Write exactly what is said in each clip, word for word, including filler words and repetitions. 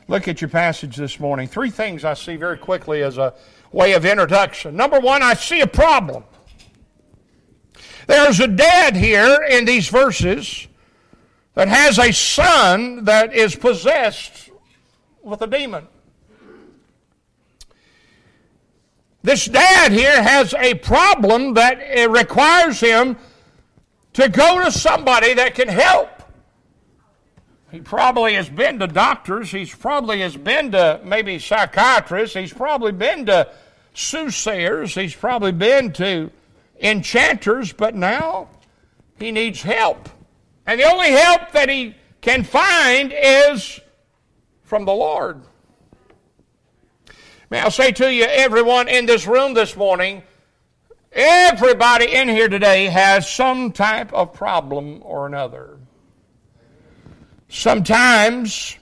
Look at your passage this morning. Three things I see very quickly as a way of introduction. Number one, I see a problem. There's a dad here in these verses that has a son that is possessed with a demon. This dad here has a problem that it requires him to go to somebody that can help. He probably has been to doctors. He's probably has been to maybe psychiatrists. He's probably been to soothsayers. He's probably been to enchanters. But now he needs help. And the only help that he can find is from the Lord. May I say to you, everyone in this room this morning, everybody in here today has some type of problem or another. Sometimes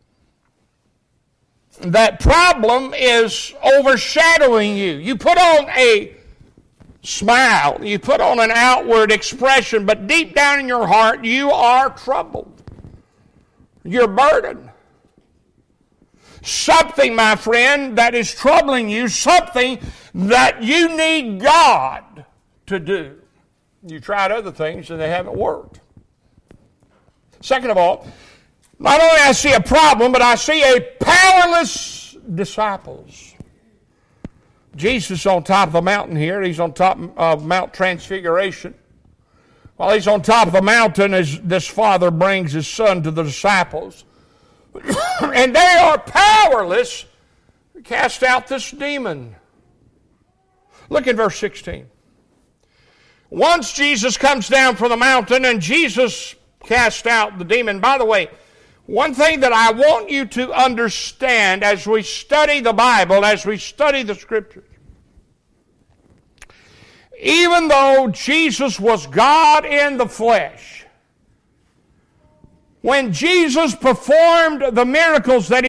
that problem is overshadowing you. You put on a smile, you put on an outward expression, but deep down in your heart you are troubled. You're burdened. Something, my friend, that is troubling you, something that you need God to do. You tried other things and they haven't worked. Second of all, not only I see a problem, but I see a powerless disciples. Jesus on top of the mountain here. He's on top of Mount Transfiguration. While he's on top of the mountain, as this father brings his son to the disciples. And they are powerless to cast out this demon. Look at verse sixteen. Once Jesus comes down from the mountain and Jesus cast out the demon. By the way, one thing that I want you to understand as we study the Bible, as we study the Scriptures, even though Jesus was God in the flesh, when Jesus performed the miracles that he